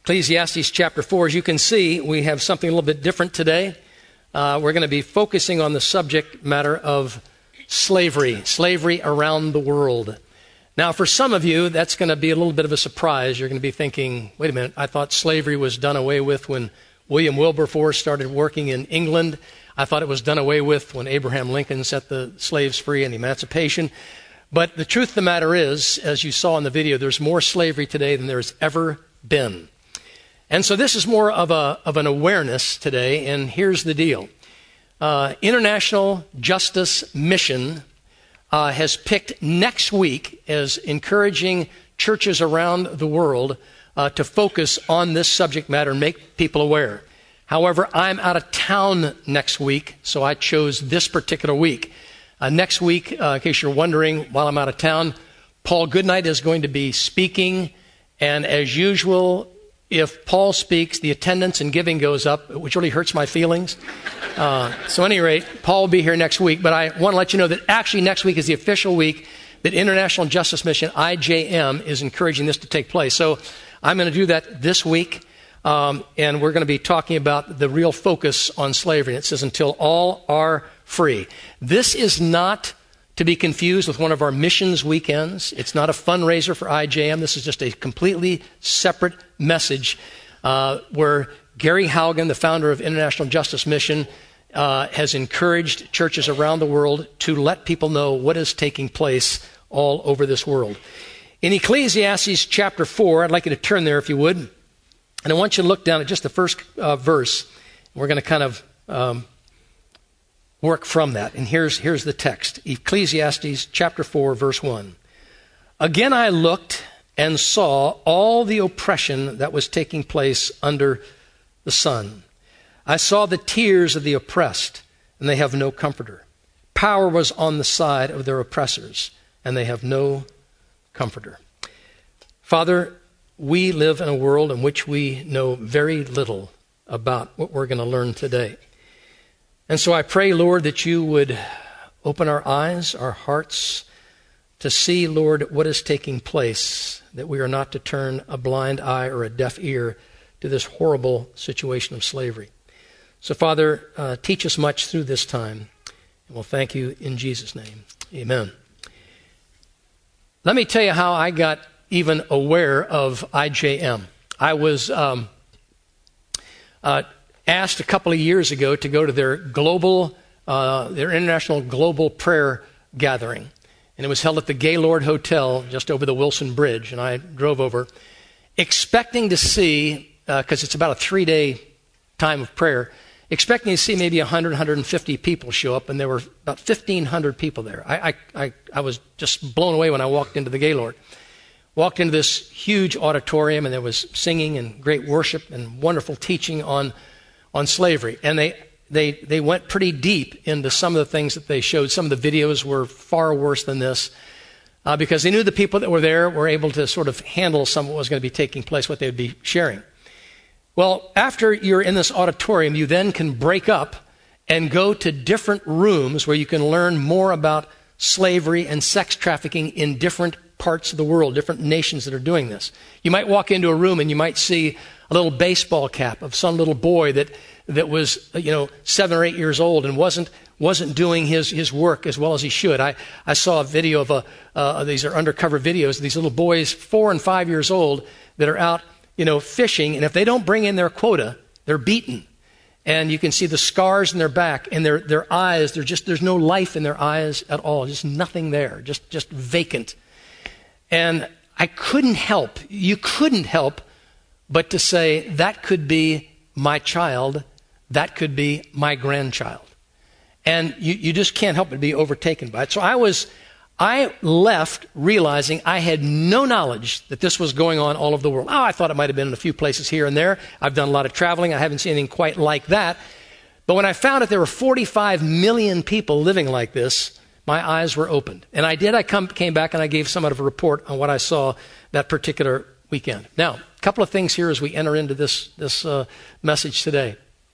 Ecclesiastes chapter 4. As you can see, we have something a little bit different today. We're going to be focusing on the subject matter of slavery around the world. Now, for some of you, that's going to be a little bit of a surprise. You're going to be thinking, wait a minute, I thought slavery was done away with when William Wilberforce started working in England. I thought it was done away with when Abraham Lincoln set the slaves free in the Emancipation. But the truth of the matter is, as you saw in the video, there's more slavery today than there's ever been. And so this is more of an awareness today, and here's the deal. International Justice Mission has picked next week as encouraging churches around the world to focus on this subject matter and make people aware. However, I'm out of town next week, so I chose this particular week. Next week, in case you're wondering, while I'm out of town, Paul Goodnight is going to be speaking, and as usual, if Paul speaks, the attendance and giving goes up, which really hurts my feelings. So at any rate, Paul will be here next week. But I want to let you know that actually next week is the official week that International Justice Mission, IJM, is encouraging this to take place. So I'm going to do that this week. And we're going to be talking about the real focus on slavery. And it says, until all are free. This is not to be confused with one of our missions weekends. It's not a fundraiser for IJM. This is just a completely separate message where Gary Haugen, the founder of International Justice Mission, has encouraged churches around the world to let people know what is taking place all over this world. In Ecclesiastes chapter 4, I'd like you to turn there if you would. And I want you to look down at just the first verse. We're going to kind of work from that. And here's the text. Ecclesiastes chapter 4, verse 1. Again I looked and saw all the oppression that was taking place under the sun. I saw the tears of the oppressed, and they have no comforter. Power was on the side of their oppressors, and they have no comforter. Father, we live in a world in which we know very little about what we're going to learn today. And so I pray, Lord, that you would open our eyes, our hearts, to see, Lord, what is taking place, that we are not to turn a blind eye or a deaf ear to this horrible situation of slavery. So, Father, teach us much through this time, and we'll thank you in Jesus' name. Amen. Let me tell you how I got even aware of IJM. I was asked a couple of years ago to go to their international global prayer gathering. And it was held at the Gaylord Hotel just over the Wilson Bridge. And I drove over expecting to see, because it's about a 3-day time of prayer, expecting to see maybe 100, 150 people show up. And there were about 1,500 people there. I was just blown away when I walked into the Gaylord. Walked into this huge auditorium, and there was singing and great worship and wonderful teaching on slavery. And they went pretty deep into some of the things that they showed. Some of the videos were far worse than this because they knew the people that were there were able to sort of handle some of what was going to be taking place, what they would be sharing. Well, after you're in this auditorium, you then can break up and go to different rooms where you can learn more about slavery and sex trafficking in different parts of the world, different nations that are doing this. You might walk into a room and you might see a little baseball cap of some little boy that was 7 or 8 years old and wasn't doing his work as well as he should. I saw a video of these are undercover videos of these little boys 4 and 5 years old that are out fishing, and if they don't bring in their quota, they're beaten. And you can see the scars in their back and their eyes. There's no life in their eyes at all. Just nothing there. Just vacant. And you couldn't help but to say, that could be my child, that could be my grandchild. And you just can't help but be overtaken by it. So I left realizing I had no knowledge that this was going on all over the world. I thought it might have been in a few places here and there. I've done a lot of traveling. I haven't seen anything quite like that. But when I found out there were 45 million people living like this, my eyes were opened. And I came back and I gave somewhat of a report on what I saw that particular weekend. Now, a couple of things here as we enter into this message today.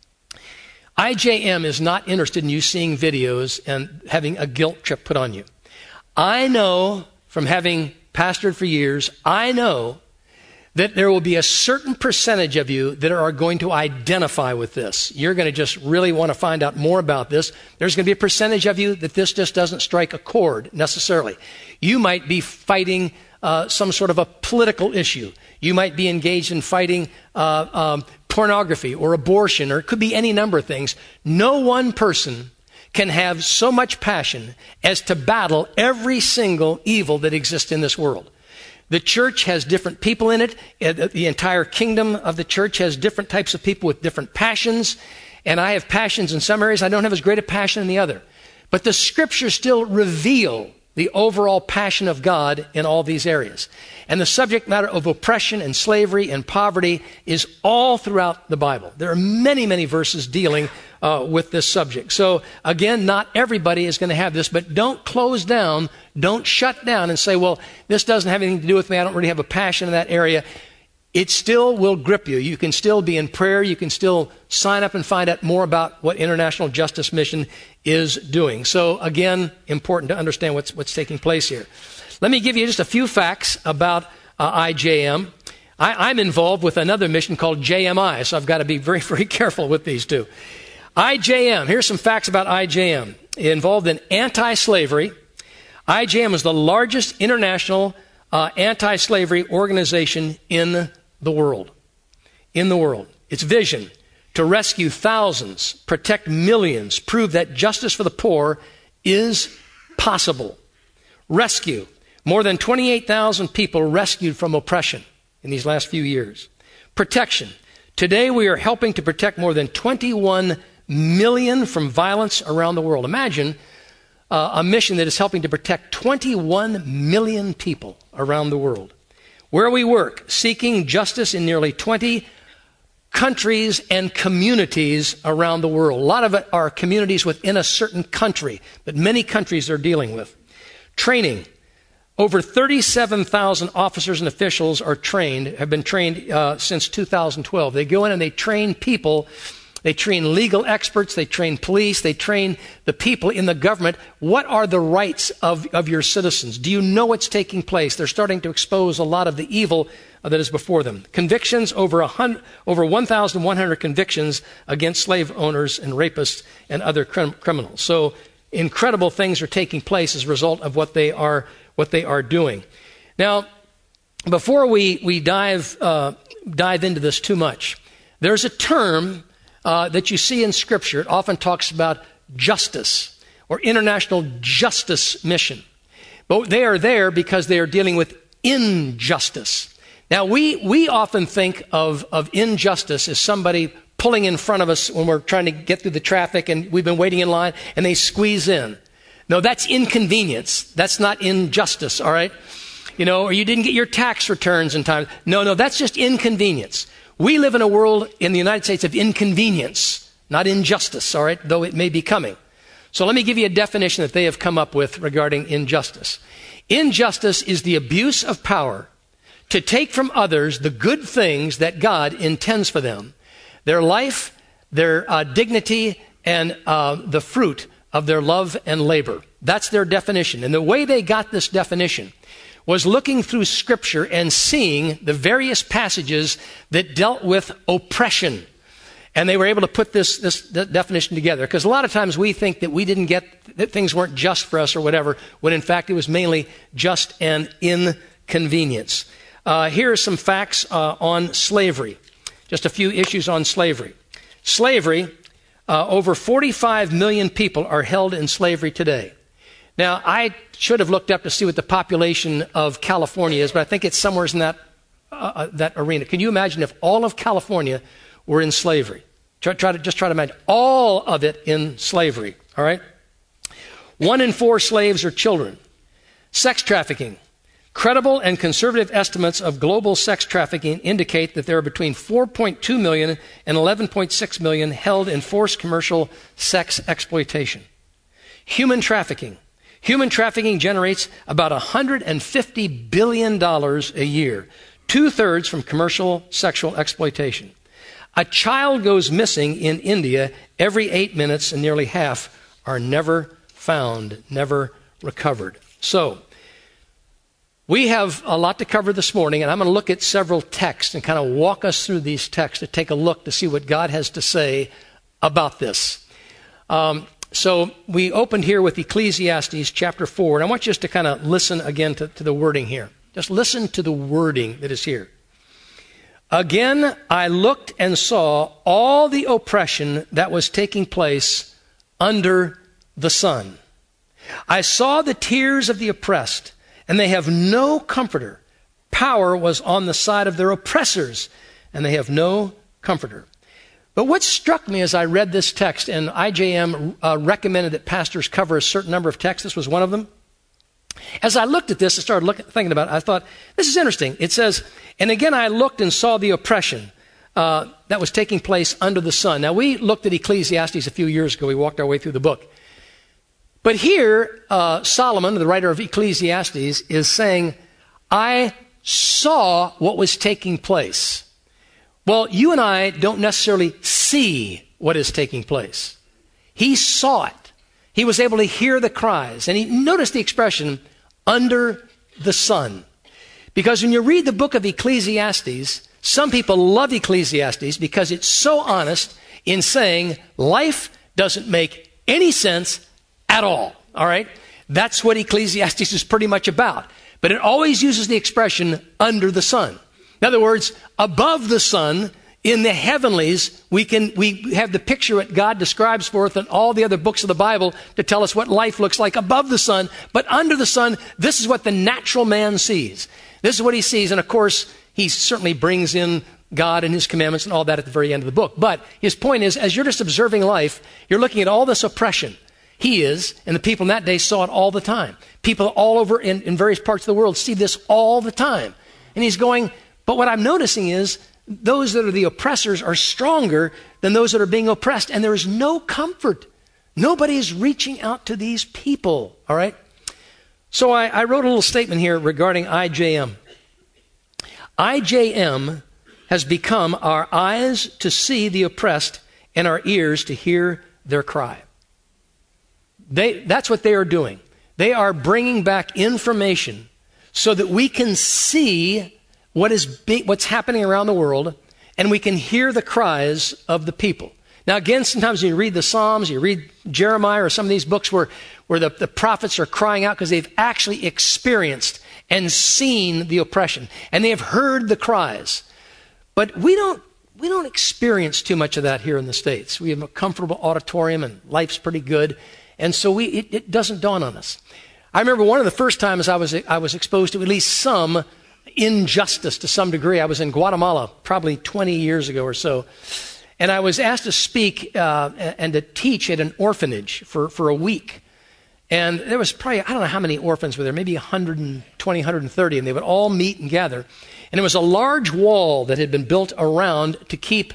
IJM is not interested in you seeing videos and having a guilt trip put on you. I know from having pastored for years, I know that there will be a certain percentage of you that are going to identify with this. You're going to just really want to find out more about this. There's going to be a percentage of you that this just doesn't strike a chord necessarily. You might be fighting some sort of a political issue. You might be engaged in fighting pornography or abortion, or it could be any number of things. No one person can have so much passion as to battle every single evil that exists in this world. The church has different people in it. The entire kingdom of the church has different types of people with different passions. And I have passions in some areas. I don't have as great a passion in the other. But the scriptures still reveal the overall passion of God in all these areas. And the subject matter of oppression and slavery and poverty is all throughout the Bible. There are many, many verses dealing with this subject. So again, not everybody is going to have this, but don't close down, don't shut down and say, well, this doesn't have anything to do with me. I don't really have a passion in that area. It still will grip you. You can still be in prayer. You can still sign up and find out more about what International Justice Mission is doing. So again, important to understand what's taking place here. Let me give you just a few facts about IJM. I'm involved with another mission called JMI, so I've got to be very, very careful with these two. IJM, here's some facts about IJM. Involved in anti-slavery. IJM is the largest international anti-slavery organization in the world. In the world. Its vision: to rescue thousands, protect millions, prove that justice for the poor is possible. Rescue: more than 28,000 people rescued from oppression in these last few years. Protection: today we are helping to protect more than 21 million from violence around the world. Imagine a mission that is helping to protect 21 million people around the world. Where we work, seeking justice in nearly 20 countries and communities around the world. A lot of it are communities within a certain country, but many countries they're dealing with. Training: over 37,000 officers and officials have been trained since 2012. They go in and they train people. They train legal experts, they train police, they train the people in the government. What are the rights of your citizens? Do you know what's taking place? They're starting to expose a lot of the evil that is before them. Convictions: over 1,100 convictions against slave owners and rapists and other criminals. So incredible things are taking place as a result of what they are doing. Now, before we dive into this too much, there's a term that you see in Scripture. It often talks about justice or International Justice Mission. But they are there because they are dealing with injustice. Now, we often think of injustice as somebody pulling in front of us when we're trying to get through the traffic and we've been waiting in line and they squeeze in. No, that's inconvenience. That's not injustice, all right? Or you didn't get your tax returns in time. No, that's just inconvenience. We live in a world in the United States of inconvenience, not injustice, all right, though it may be coming. So let me give you a definition that they have come up with regarding injustice. Injustice is the abuse of power to take from others the good things that God intends for them, their life, their dignity, and the fruit of their love and labor. That's their definition. And the way they got this definition was looking through Scripture and seeing the various passages that dealt with oppression. And they were able to put this definition together. Because a lot of times we think that things weren't just for us or whatever, when in fact it was mainly just an inconvenience. Here are some facts on slavery. Just a few issues on slavery. Slavery, over 45 million people are held in slavery today. Now, I should have looked up to see what the population of California is, but I think it's somewhere in that arena. Can you imagine if all of California were in slavery? Try to imagine all of it in slavery, all right? 1 in 4 slaves are children. Sex trafficking. Credible and conservative estimates of global sex trafficking indicate that there are between 4.2 million and 11.6 million held in forced commercial sex exploitation. Human trafficking. Human trafficking generates about $150 billion a year, 2/3 from commercial sexual exploitation. A child goes missing in India every 8 minutes, and nearly half are never found, never recovered. So, We have a lot to cover this morning, and I'm going to look at several texts and kind of walk us through these texts to take a look to see what God has to say about this. So we opened here with Ecclesiastes chapter 4, and I want you just to kind of listen again to the wording here. Just listen to the wording that is here. Again, I looked and saw all the oppression that was taking place under the sun. I saw the tears of the oppressed, and they have no comforter. Power was on the side of their oppressors, and they have no comforter. But what struck me as I read this text, and IJM recommended that pastors cover a certain number of texts, this was one of them. As I looked at this, I started thinking about it, I thought, this is interesting. It says, and again I looked and saw the oppression that was taking place under the sun. Now, we looked at Ecclesiastes a few years ago. We walked our way through the book. But here, Solomon, the writer of Ecclesiastes, is saying, I saw what was taking place. Well, you and I don't necessarily see what is taking place. He saw it. He was able to hear the cries. And he noticed the expression, under the sun. Because when you read the book of Ecclesiastes, some people love Ecclesiastes because it's so honest in saying life doesn't make any sense at all right? That's what Ecclesiastes is pretty much about. But it always uses the expression under the sun. In other words, above the sun, in the heavenlies, we have the picture that God describes for us in all the other books of the Bible to tell us what life looks like above the sun. But under the sun, this is what the natural man sees. This is what he sees. And of course, he certainly brings in God and his commandments and all that at the very end of the book. But his point is, as you're just observing life, you're looking at all this oppression. He is, and the people in that day saw it all the time. People all over in various parts of the world see this all the time. And he's going, but what I'm noticing is those that are the oppressors are stronger than those that are being oppressed, and there is no comfort. Nobody is reaching out to these people, all right? So I wrote a little statement here regarding IJM. IJM has become our eyes to see the oppressed and our ears to hear their cry. That's what they are doing. They are bringing back information so that we can see what's happening around the world, and we can hear the cries of the people. Now, again, sometimes you read the Psalms, you read Jeremiah or some of these books where the prophets are crying out because they've actually experienced and seen the oppression, and they have heard the cries. But we don't experience too much of that here in the States. We have a comfortable auditorium, and life's pretty good. And so it doesn't dawn on us. I remember one of the first times I was exposed to at least some injustice to some degree. I was in Guatemala probably 20 years ago or so. And I was asked to speak and to teach at an orphanage for a week. And there was probably, I don't know how many orphans were there, maybe 120, 130, and they would all meet and gather. And it was a large wall that had been built around to keep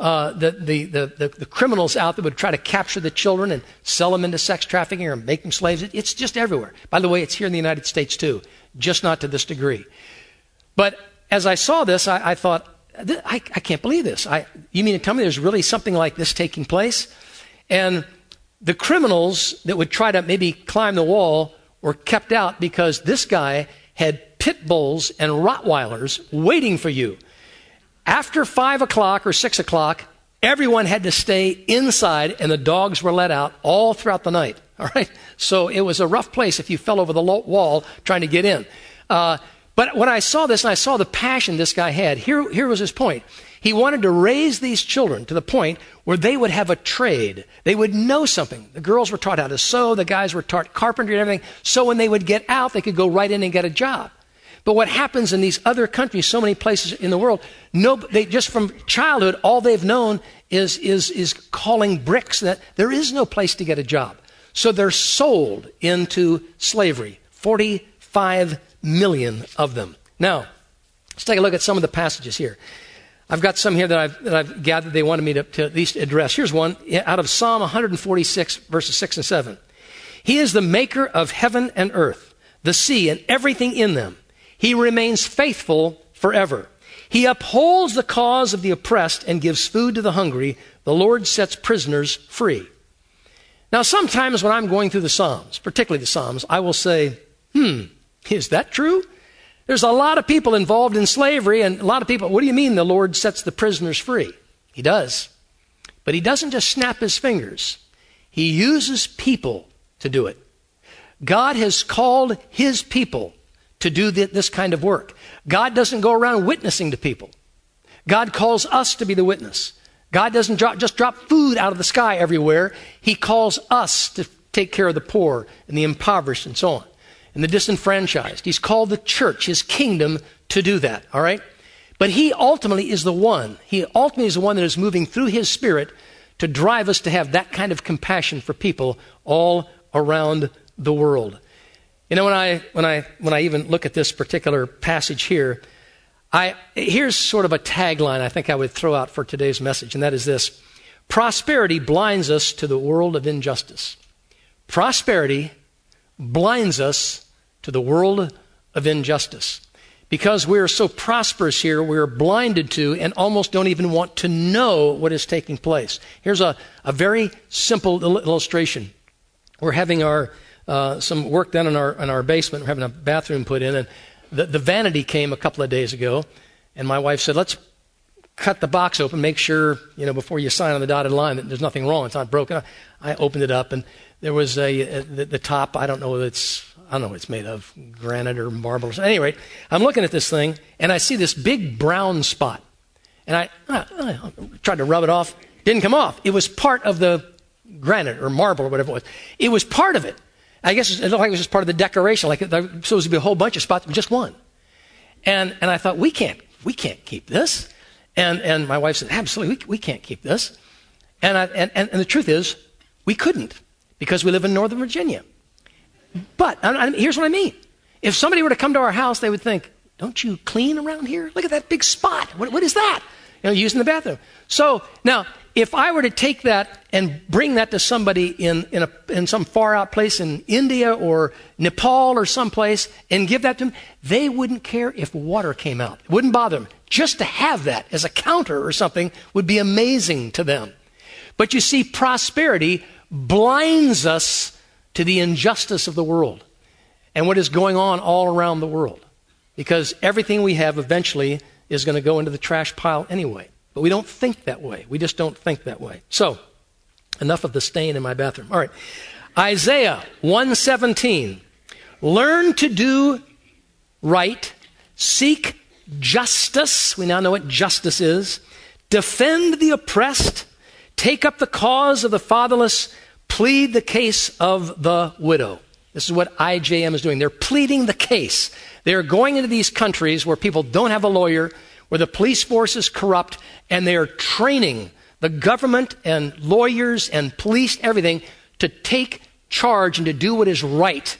the criminals out that would try to capture the children and sell them into sex trafficking or make them slaves. It's just everywhere. By the way, it's here in the United States too, just not to this degree. But as I saw this, I thought, I can't believe this. You mean to tell me there's really something like this taking place? And the criminals that would try to maybe climb the wall were kept out because this guy had pit bulls and Rottweilers waiting for you. After 5 o'clock or 6 o'clock, everyone had to stay inside, and the dogs were let out all throughout the night. All right? So it was a rough place if you fell over the wall trying to get in. But when I saw this and I saw the passion this guy had, here was his point. He wanted to raise these children to the point where they would have a trade. They would know something. The girls were taught how to sew. The guys were taught carpentry and everything. So when they would get out, they could go right in and get a job. But what happens in these other countries, so many places in the world, they just from childhood, all they've known is calling bricks. That there is no place to get a job. So they're sold into slavery. 45 million of them. Now, let's take a look at some of the passages here. I've got some here that I've gathered they wanted me to at least address. Here's one out of Psalm 146, verses 6 and 7. He is the maker of heaven and earth, the sea and everything in them. He remains faithful forever. He upholds the cause of the oppressed and gives food to the hungry. The Lord sets prisoners free. Now, sometimes when I'm going through the Psalms, particularly the Psalms, I will say, is that true? There's a lot of people involved in slavery, and a lot of people, what do you mean the Lord sets the prisoners free? He does. But he doesn't just snap his fingers. He uses people to do it. God has called his people to do this kind of work. God doesn't go around witnessing to people. God calls us to be the witness. God doesn't just drop food out of the sky everywhere. He calls us to take care of the poor and the impoverished and so on, and the disenfranchised. He's called the church, his kingdom, to do that, all right? But he ultimately is the one. He ultimately is the one that is moving through his Spirit to drive us to have that kind of compassion for people all around the world. You know, when I even look at this particular passage here, here's sort of a tagline I think I would throw out for today's message, and that is this: prosperity blinds us to the world of injustice. Prosperity blinds us to the world of injustice. Because we're so prosperous here, we're blinded to and almost don't even want to know what is taking place. Here's a very simple illustration. We're having some work done in our basement. We're having a bathroom put in, and the vanity came a couple of days ago, and my wife said, let's cut the box open, make sure, before you sign on the dotted line that there's nothing wrong, it's not broken. I opened it up, and there was the top, I don't know what it's made of, granite or marble. At any rate, I'm looking at this thing, and I see this big brown spot. And I tried to rub it off. Didn't come off. It was part of the granite or marble or whatever it was. It was part of it. I guess it looked like it was just part of the decoration, like there was supposed to be a whole bunch of spots, but just one. And I thought, we can't keep this. And my wife said, absolutely, we can't keep this. And the truth is, we couldn't, because we live in Northern Virginia. But here's what I mean. If somebody were to come to our house, they would think, don't you clean around here? Look at that big spot. What is that? Using the bathroom. So now, if I were to take that and bring that to somebody in some far out place in India or Nepal or someplace and give that to them, they wouldn't care if water came out. It wouldn't bother them. Just to have that as a counter or something would be amazing to them. But you see, prosperity blinds us to the injustice of the world and what is going on all around the world. Because everything we have eventually is going to go into the trash pile anyway. But we don't think that way. We just don't think that way. So, enough of the stain in my bathroom. All right. Isaiah 1:17. Learn to do right. Seek justice. We now know what justice is. Defend the oppressed. Take up the cause of the fatherless. Plead the case of the widow. This is what IJM is doing. They're pleading the case. They're going into these countries where people don't have a lawyer, where the police force is corrupt, and they are training the government and lawyers and police, everything, to take charge and to do what is right,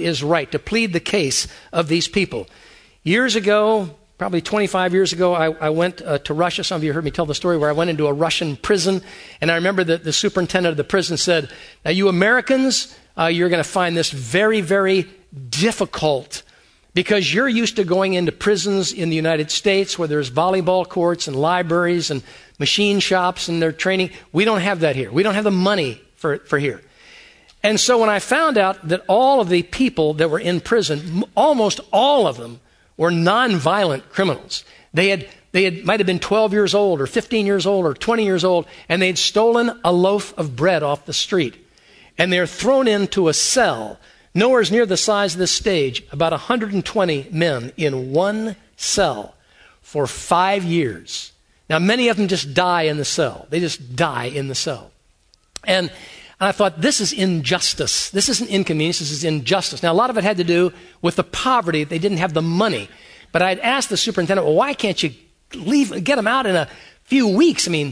to plead the case of these people. Years ago, probably 25 years ago, I went to Russia. Some of you heard me tell the story where I went into a Russian prison, and I remember that the superintendent of the prison said, now you Americans, you're going to find this very, very difficult because you're used to going into prisons in the United States where there's volleyball courts and libraries and machine shops and they're training. We don't have that here. We don't have the money for here. And so when I found out that all of the people that were in prison, almost all of them, were nonviolent criminals. They might have been 12 years old or 15 years old or 20 years old, and they'd stolen a loaf of bread off the street. And they're thrown into a cell, nowhere near the size of this stage, about 120 men in one cell for 5 years. Now, many of them just die in the cell. They just die in the cell. And I thought, this is injustice. This isn't inconvenience, this is injustice. Now, a lot of it had to do with the poverty. They didn't have the money. But I'd asked the superintendent, well, why can't you get them out in a few weeks? I mean,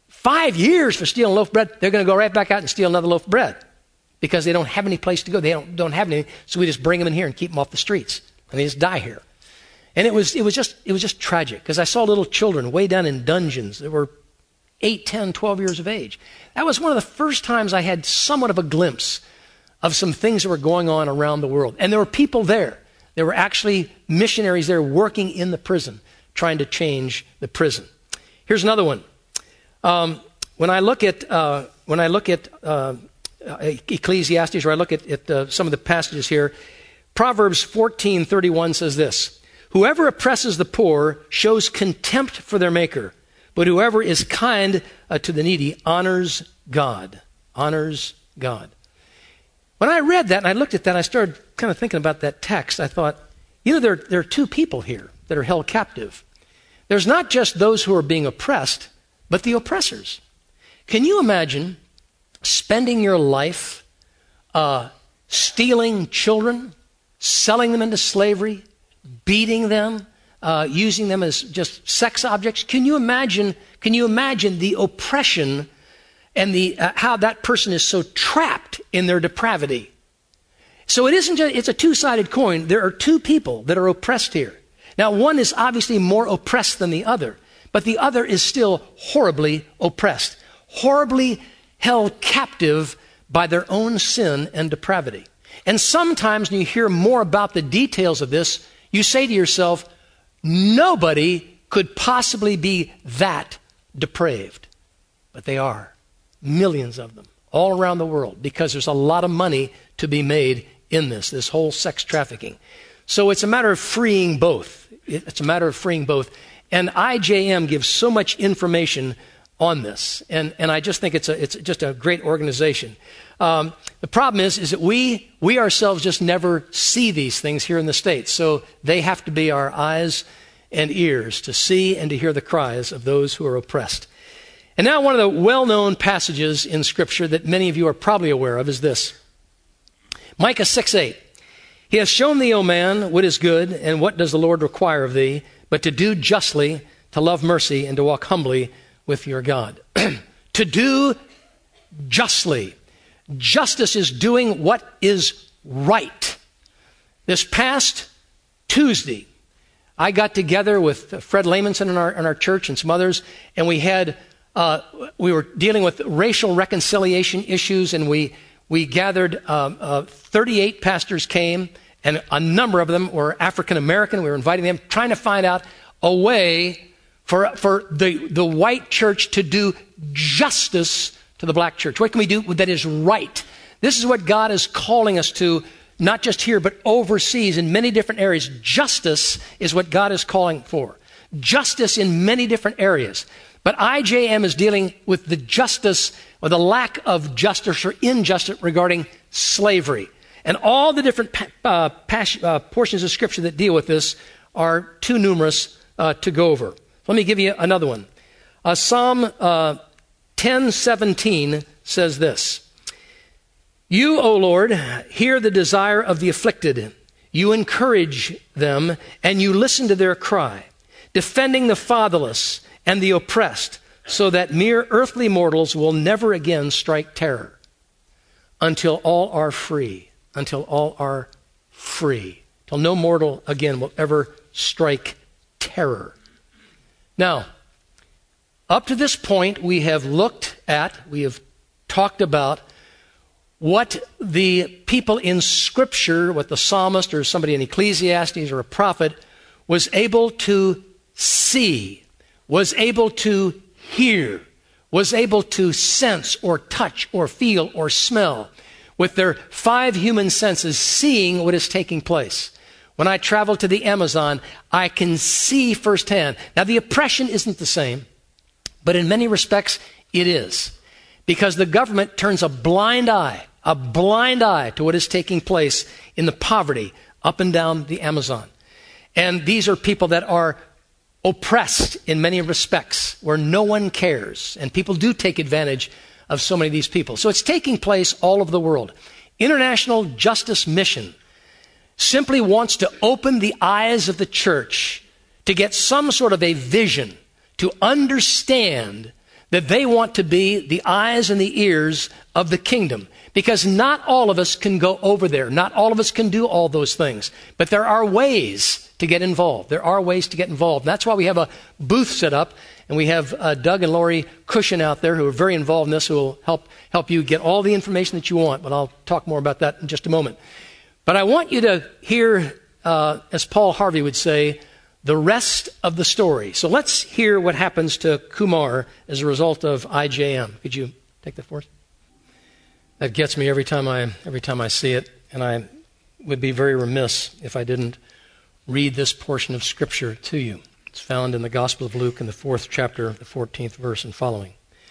5 years for stealing a loaf of bread. They're going to go right back out and steal another loaf of bread because they don't have any place to go. They don't have anything. So we just bring them in here and keep them off the streets. And they just die here. And it was just tragic because I saw little children way down in dungeons that were 8, 10, 12 years of age. That was one of the first times I had somewhat of a glimpse of some things that were going on around the world. And there were people there. There were actually missionaries there working in the prison, trying to change the prison. Here's another one. When I look at Ecclesiastes, or I look at some of the passages here, Proverbs 14:31 says this: Whoever oppresses the poor shows contempt for their maker, but whoever is kind to the needy honors God. Honors God. When I read that and I looked at that, I started kind of thinking about that text. I thought, there are two people here that are held captive. There's not just those who are being oppressed, but the oppressors. Can you imagine spending your life stealing children, selling them into slavery, beating them, using them as just sex objects? Can you imagine the oppression and how that person is so trapped in their depravity? So it's a two-sided coin. There are two people that are oppressed here. Now, one is obviously more oppressed than the other, but the other is still horribly oppressed, horribly held captive by their own sin and depravity. And sometimes when you hear more about the details of this, you say to yourself, nobody could possibly be that depraved. But they are. Millions of them all around the world, because there's a lot of money to be made in this whole sex trafficking. So it's a matter of freeing both. It's a matter of freeing both. And IJM gives so much information on this. And I just think it's just a great organization. The problem is that we ourselves just never see these things here in the States. So they have to be our eyes and ears to see and to hear the cries of those who are oppressed. And now one of the well-known passages in Scripture that many of you are probably aware of is this. Micah 6:8. He has shown thee, O man, what is good, and what does the Lord require of thee, but to do justly, to love mercy, and to walk humbly with your God. To do justly. Justice is doing what is right. This past Tuesday, I got together with Fred Laymanson in our church and some others, and we were dealing with racial reconciliation issues, and we gathered 38 pastors came, and a number of them were African American. We were inviting them, trying to find out a way for the white church to do justice to the black church. What can we do that is right? This is what God is calling us to, not just here, but overseas in many different areas. Justice is what God is calling for. Justice in many different areas. But IJM is dealing with the justice or the lack of justice or injustice regarding slavery. And all the different portions of Scripture that deal with this are too numerous to go over. Let me give you another one. Psalm 10:17 says this. You, O Lord, hear the desire of the afflicted. You encourage them, and you listen to their cry, defending the fatherless and the oppressed, so that mere earthly mortals will never again strike terror until all are free. Until all are free. Till no mortal again will ever strike terror. Now, up to this point, we have talked about what the people in Scripture, what the psalmist or somebody in Ecclesiastes or a prophet was able to see, was able to hear, was able to sense or touch or feel or smell with their 5 human senses, seeing what is taking place. When I travel to the Amazon, I can see firsthand. Now, the oppression isn't the same, but in many respects, it is. Because the government turns a blind eye to what is taking place in the poverty up and down the Amazon. And these are people that are oppressed in many respects, where no one cares. And people do take advantage of so many of these people. So it's taking place all over the world. International Justice Mission simply wants to open the eyes of the church to get some sort of a vision, to understand that they want to be the eyes and the ears of the kingdom. Because not all of us can go over there. Not all of us can do all those things. But there are ways to get involved. There are ways to get involved. And that's why we have a booth set up. And we have Doug and Lori Cushion out there who are very involved in this, who will help you get all the information that you want. But I'll talk more about that in just a moment. But I want you to hear, as Paul Harvey would say, the rest of the story. So let's hear what happens to Kumar as a result of IJM. Could you take that for us? That gets me every time I see it, and I would be very remiss if I didn't read this portion of Scripture to you. It's found in the Gospel of Luke in the 4th chapter, the 14th verse and following.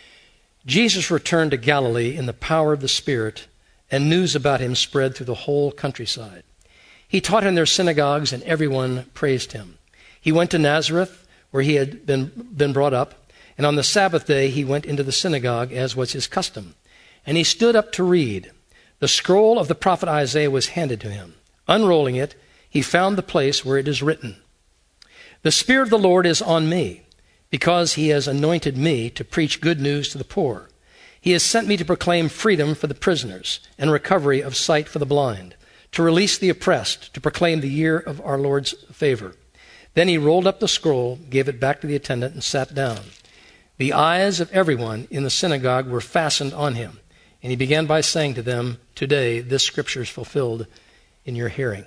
Jesus returned to Galilee in the power of the Spirit, and news about him spread through the whole countryside. He taught in their synagogues, and everyone praised him. He went to Nazareth, where he had been brought up, and on the Sabbath day he went into the synagogue, as was his custom. And he stood up to read. The scroll of the prophet Isaiah was handed to him. Unrolling it, he found the place where it is written, "The Spirit of the Lord is on me, because he has anointed me to preach good news to the poor. He has sent me to proclaim freedom for the prisoners and recovery of sight for the blind, to release the oppressed, to proclaim the year of our Lord's favor." Then he rolled up the scroll, gave it back to the attendant, and sat down. The eyes of everyone in the synagogue were fastened on him, and he began by saying to them, "Today this scripture is fulfilled in your hearing."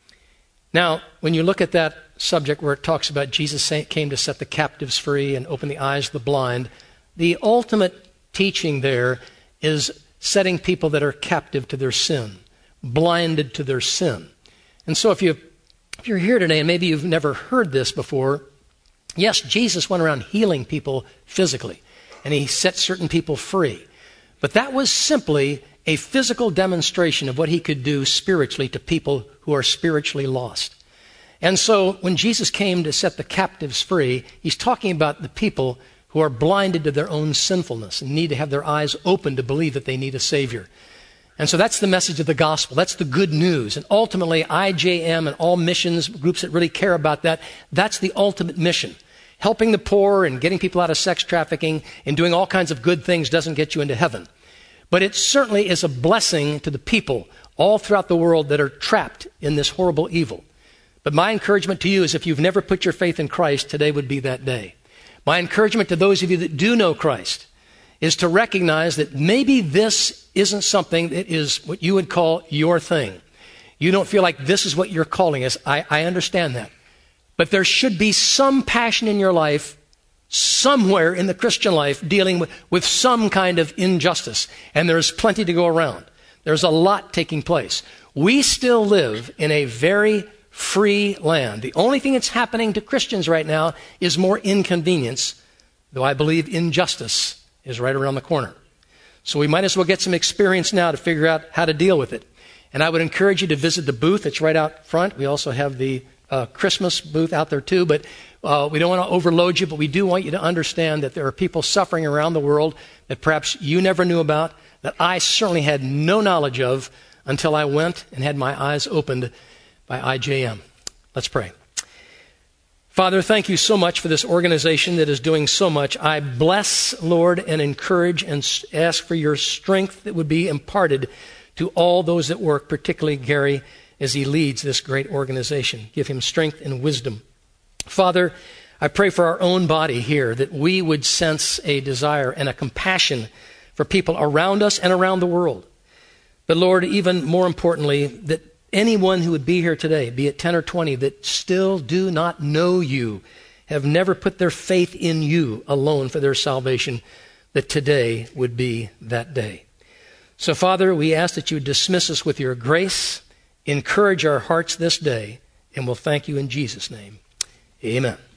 Now, when you look at that subject where it talks about Jesus came to set the captives free and open the eyes of the blind, the ultimate teaching there is setting people that are captive to their sin, blinded to their sin. And so if you're here today and maybe you've never heard this before, yes, Jesus went around healing people physically, and he set certain people free. But that was simply a physical demonstration of what he could do spiritually to people who are spiritually lost. And so when Jesus came to set the captives free, he's talking about the people who are blinded to their own sinfulness and need to have their eyes open to believe that they need a Savior. And so that's the message of the gospel. That's the good news. And ultimately, IJM and all missions groups that really care about that, that's the ultimate mission. Helping the poor and getting people out of sex trafficking and doing all kinds of good things doesn't get you into heaven. But it certainly is a blessing to the people all throughout the world that are trapped in this horrible evil. But my encouragement to you is if you've never put your faith in Christ, today would be that day. My encouragement to those of you that do know Christ is to recognize that maybe this isn't something that is what you would call your thing. You don't feel like this is what your calling is. I understand that. But there should be some passion in your life, somewhere in the Christian life, dealing with some kind of injustice. And there's plenty to go around. There's a lot taking place. We still live in a very free land. The only thing that's happening to Christians right now is more inconvenience, though I believe injustice is right around the corner. So we might as well get some experience now to figure out how to deal with it. And I would encourage you to visit the booth. It's right out front. We also have the Christmas booth out there too, but we don't want to overload you, but we do want you to understand that there are people suffering around the world that perhaps you never knew about, that I certainly had no knowledge of until I went and had my eyes opened by IJM. Let's pray. Father, thank you so much for this organization that is doing so much. I bless, Lord, and encourage and ask for your strength that would be imparted to all those that work, particularly Gary, as he leads this great organization. Give him strength and wisdom. Father, I pray for our own body here that we would sense a desire and a compassion for people around us and around the world. But Lord, even more importantly, that anyone who would be here today, be it 10 or 20, that still do not know you, have never put their faith in you alone for their salvation, that today would be that day. So, Father, we ask that you would dismiss us with your grace, encourage our hearts this day, and we'll thank you in Jesus' name. Amen.